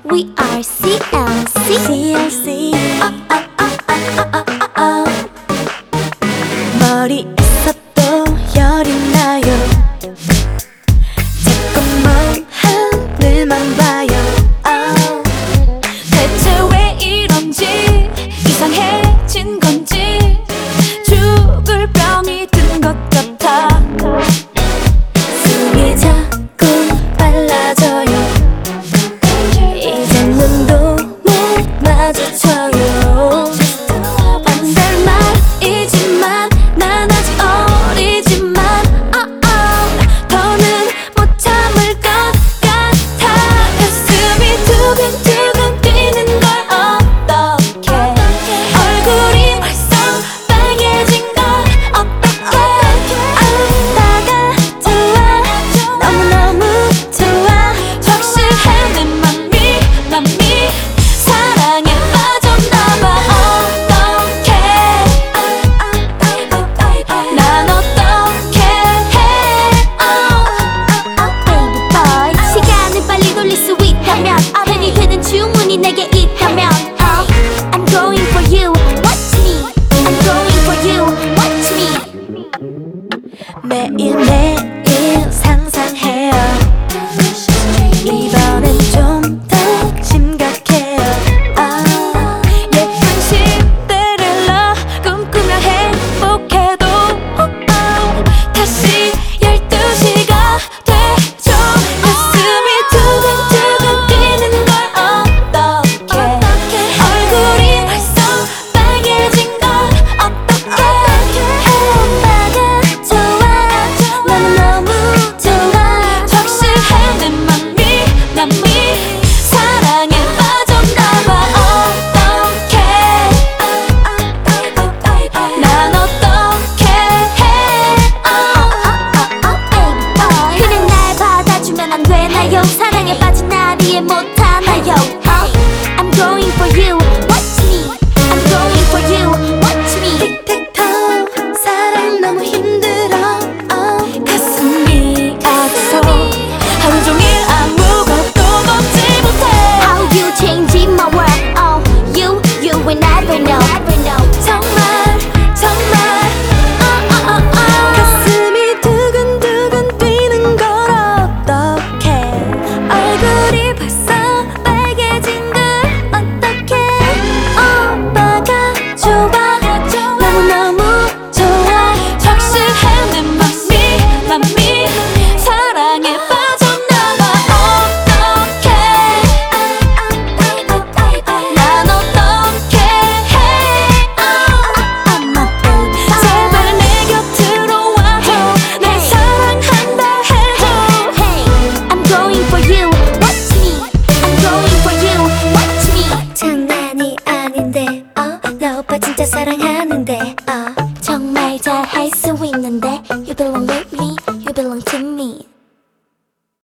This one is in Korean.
We are CLC. CLC. 머리에서 또 열이 나요. 자꾸만 하늘만 봐요. 대체 왜 이런지 이상해진 건지 죽을 병이 든 것 같아. 숨이 자꾸 빨라져요. 이제 눈도 못 마주쳐요. 반달 말이지만 난 아직 어리지만 더는 못 참을 것 같아. 가슴이 두근두근 뛰는 걸 어떡해. 얼굴이 벌써 빨개진 걸 어떡해. 아빠가 좋아, 너무너무 좋아. 확실해 내 맘이 사랑에 빠졌나봐. 어떡해. 난 어떡해. Baby boy, 시간을 빨리 돌릴 수 있다면 편이 되는 주문이 내게 있다면 I'm going for you, watch me. I'm going for you, watch me. 매일매일 상상해요. 이번엔 좀 더 심각해요. 예쁜 신데렐라 꿈꾸며 행복해도 다시 12시가 되죠. 가슴이 두근두근 뛰는 걸 어떡해. 얼굴이 벌써 빨개진 걸 어떡해. 아빠가 좋아, 너무너무 좋아. 확실해 내 맘이 사랑에 빠졌나봐. 어떡해. 난 어떡해. 그냥 날 받아주면 안 되나요? 사랑에 빠진 날 이해 못하나요? I'm going for you, watch me. I'm going for you, watch me. 틱택터 사랑 너무 힘들어. 가슴이 아파서 하루 종일 아무것도 먹지 못해. How you changing my world? Oh, you will never know. 정말 가슴이 두근두근 뛰는 걸 어떡해. 얼굴이 벌써 빨개진 걸 어떡해. 오빠가 좋아, 너무너무 좋아. 확실해 내 맘이 사랑에 빠졌나봐. 어떡해. 난 어떡해. 제발 내 곁으로 와줘. 날 사랑한다 해줘. I'm going for you, watch me. I'm going for you, watch me. 장난이 아닌데 나 오빠 진짜 사랑해.